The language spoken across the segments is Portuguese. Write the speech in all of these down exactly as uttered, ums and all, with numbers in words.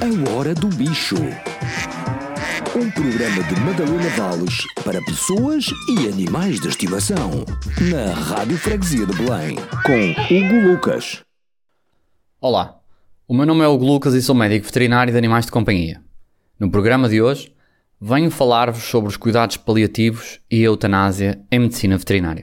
A Hora do Bicho. Um programa de Madalena Valles para pessoas e animais de estimação. Na Rádio Freguesia de Belém. Com Hugo Lucas. Olá, o meu nome é Hugo Lucas e sou médico veterinário de animais de companhia. No programa de hoje, venho falar-vos sobre os cuidados paliativos e a eutanásia em medicina veterinária.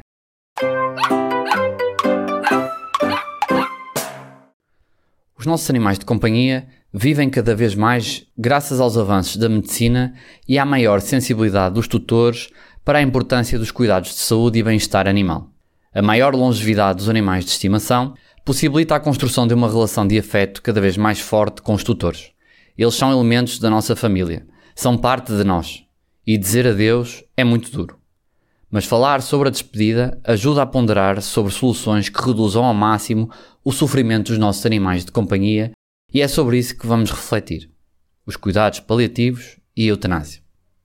Os nossos animais de companhia vivem cada vez mais graças aos avanços da medicina e à maior sensibilidade dos tutores para a importância dos cuidados de saúde e bem-estar animal. A maior longevidade dos animais de estimação possibilita a construção de uma relação de afeto cada vez mais forte com os tutores. Eles são elementos da nossa família, são parte de nós, e dizer adeus é muito duro. Mas falar sobre a despedida ajuda a ponderar sobre soluções que reduzam ao máximo o sofrimento dos nossos animais de companhia, e é sobre isso que vamos refletir: os cuidados paliativos e a eutanásia.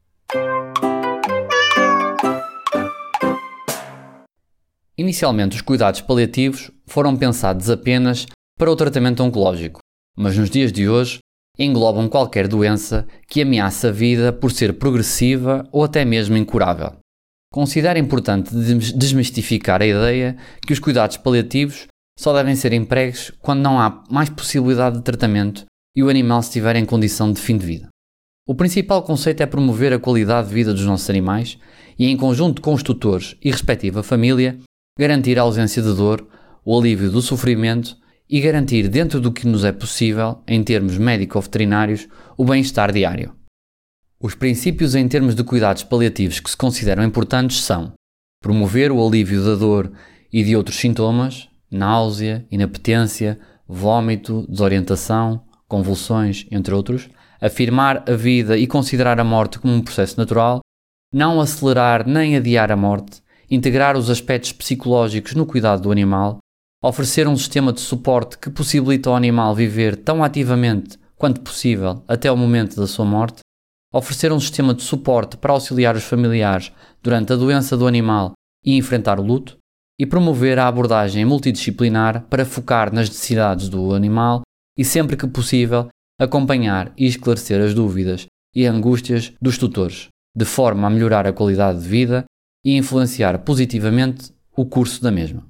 Inicialmente, os cuidados paliativos foram pensados apenas para o tratamento oncológico, mas nos dias de hoje englobam qualquer doença que ameaça a vida por ser progressiva ou até mesmo incurável. Considero importante desmistificar a ideia que os cuidados paliativos só devem ser empregues quando não há mais possibilidade de tratamento e o animal estiver em condição de fim de vida. O principal conceito é promover a qualidade de vida dos nossos animais e, em conjunto com os tutores e respectiva família, garantir a ausência de dor, o alívio do sofrimento e garantir, dentro do que nos é possível, em termos médico-veterinários, o bem-estar diário. Os princípios em termos de cuidados paliativos que se consideram importantes são promover o alívio da dor e de outros sintomas, náusea, inapetência, vômito, desorientação, convulsões, entre outros, afirmar a vida e considerar a morte como um processo natural, não acelerar nem adiar a morte, integrar os aspectos psicológicos no cuidado do animal, oferecer um sistema de suporte que possibilita ao animal viver tão ativamente quanto possível até o momento da sua morte, oferecer um sistema de suporte para auxiliar os familiares durante a doença do animal e enfrentar o luto, e promover a abordagem multidisciplinar para focar nas necessidades do animal e, sempre que possível, acompanhar e esclarecer as dúvidas e angústias dos tutores, de forma a melhorar a qualidade de vida e influenciar positivamente o curso da mesma.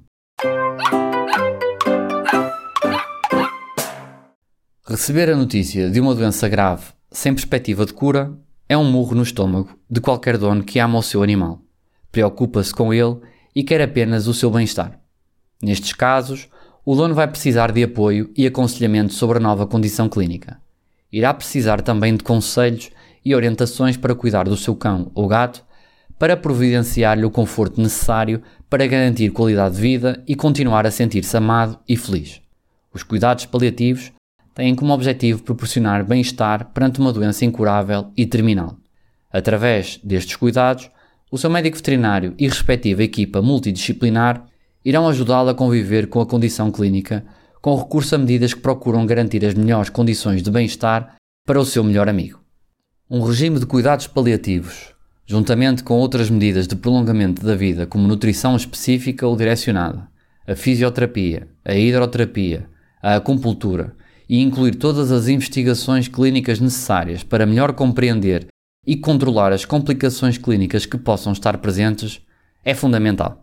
Receber a notícia de uma doença grave sem perspectiva de cura é um murro no estômago de qualquer dono que ama o seu animal, preocupa-se com ele e quer apenas o seu bem-estar. Nestes casos, o dono vai precisar de apoio e aconselhamento sobre a nova condição clínica. Irá precisar também de conselhos e orientações para cuidar do seu cão ou gato, para providenciar-lhe o conforto necessário para garantir qualidade de vida e continuar a sentir-se amado e feliz. Os cuidados paliativos têm como objetivo proporcionar bem-estar perante uma doença incurável e terminal. Através destes cuidados, o seu médico veterinário e respectiva equipa multidisciplinar irão ajudá-lo a conviver com a condição clínica, com recurso a medidas que procuram garantir as melhores condições de bem-estar para o seu melhor amigo. Um regime de cuidados paliativos, juntamente com outras medidas de prolongamento da vida, como nutrição específica ou direcionada, a fisioterapia, a hidroterapia, a acupuntura, e incluir todas as investigações clínicas necessárias para melhor compreender e controlar as complicações clínicas que possam estar presentes, é fundamental.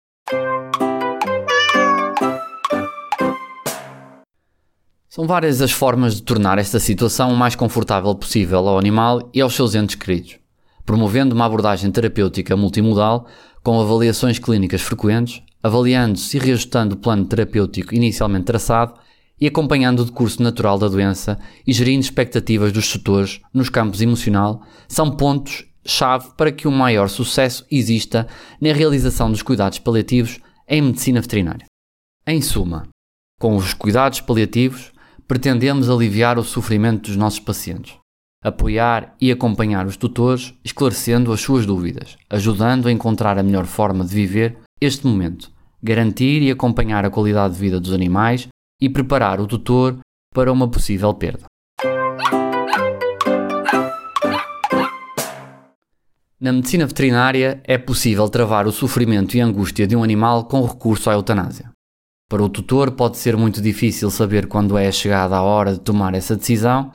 São várias as formas de tornar esta situação o mais confortável possível ao animal e aos seus entes queridos, promovendo uma abordagem terapêutica multimodal com avaliações clínicas frequentes, avaliando-se e reajustando o plano terapêutico inicialmente traçado e acompanhando o decurso natural da doença e gerindo expectativas dos tutores nos campos emocional, são pontos-chave para que um maior sucesso exista na realização dos cuidados paliativos em medicina veterinária. Em suma, com os cuidados paliativos, pretendemos aliviar o sofrimento dos nossos pacientes, apoiar e acompanhar os tutores, esclarecendo as suas dúvidas, ajudando a encontrar a melhor forma de viver este momento, garantir e acompanhar a qualidade de vida dos animais e preparar o tutor para uma possível perda. Na medicina veterinária é possível travar o sofrimento e angústia de um animal com recurso à eutanásia. Para o tutor pode ser muito difícil saber quando é chegada a hora de tomar essa decisão,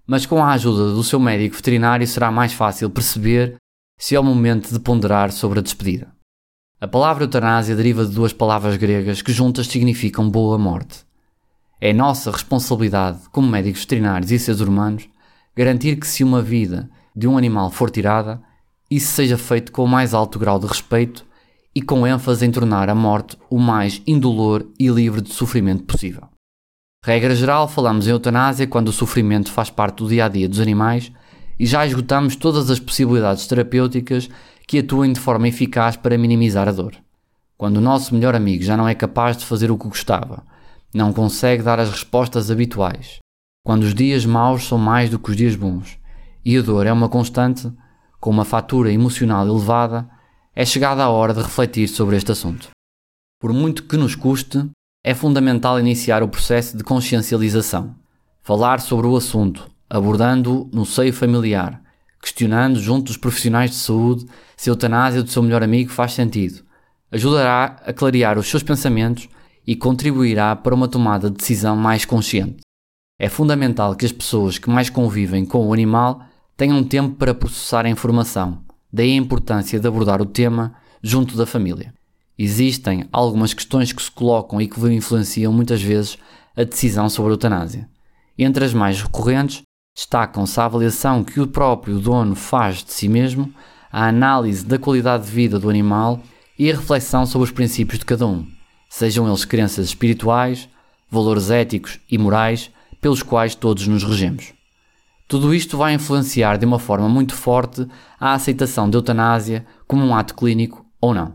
mas com a ajuda do seu médico veterinário será mais fácil perceber se é o momento de ponderar sobre a despedida. A palavra eutanásia deriva de duas palavras gregas que juntas significam boa morte. É nossa responsabilidade, como médicos veterinários e seres humanos, garantir que se uma vida de um animal for tirada, isso seja feito com o mais alto grau de respeito e com ênfase em tornar a morte o mais indolor e livre de sofrimento possível. Regra geral, falamos em eutanásia quando o sofrimento faz parte do dia-a-dia dos animais e já esgotamos todas as possibilidades terapêuticas que atuem de forma eficaz para minimizar a dor. Quando o nosso melhor amigo já não é capaz de fazer o que gostava, não consegue dar as respostas habituais, quando os dias maus são mais do que os dias bons e a dor é uma constante, com uma fatura emocional elevada, é chegada a hora de refletir sobre este assunto. Por muito que nos custe, é fundamental iniciar o processo de consciencialização, falar sobre o assunto, abordando-o no seio familiar, questionando junto dos profissionais de saúde se a eutanásia do seu melhor amigo faz sentido, ajudará a clarear os seus pensamentos e contribuirá para uma tomada de decisão mais consciente. É fundamental que as pessoas que mais convivem com o animal tenham tempo para processar a informação, daí a importância de abordar o tema junto da família. Existem algumas questões que se colocam e que influenciam muitas vezes a decisão sobre a eutanásia. Entre as mais recorrentes, destacam-se a avaliação que o próprio dono faz de si mesmo, a análise da qualidade de vida do animal e a reflexão sobre os princípios de cada um, sejam eles crenças espirituais, valores éticos e morais pelos quais todos nos regemos. Tudo isto vai influenciar de uma forma muito forte a aceitação da eutanásia como um ato clínico ou não.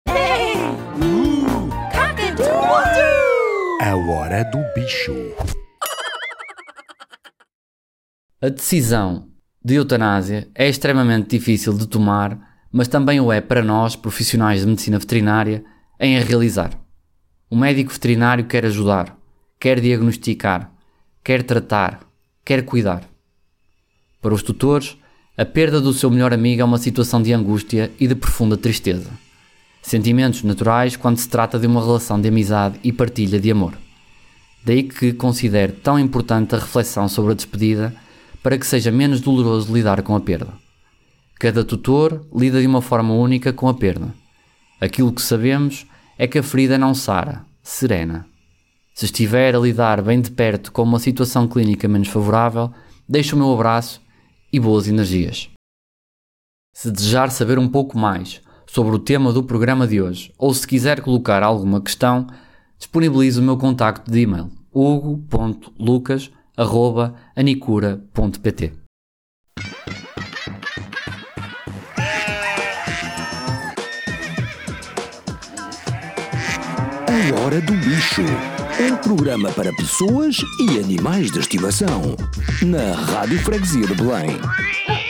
A hora do bicho. A decisão de eutanásia é extremamente difícil de tomar, mas também o é para nós, profissionais de medicina veterinária, em a realizar. O médico veterinário quer ajudar, quer diagnosticar, quer tratar, quer cuidar. Para os tutores, a perda do seu melhor amigo é uma situação de angústia e de profunda tristeza. Sentimentos naturais quando se trata de uma relação de amizade e partilha de amor. Daí que considero tão importante a reflexão sobre a despedida para que seja menos doloroso lidar com a perda. Cada tutor lida de uma forma única com a perda. Aquilo que sabemos é que a ferida não sara, serena. Se estiver a lidar bem de perto com uma situação clínica menos favorável, deixo o meu abraço e boas energias. Se desejar saber um pouco mais sobre o tema do programa de hoje ou se quiser colocar alguma questão, disponibilizo o meu contacto de e-mail hugo ponto lucas arroba anicura ponto pt. A hora do bicho. Um programa para pessoas e animais de estimação. Na Rádio Freguesia de Belém.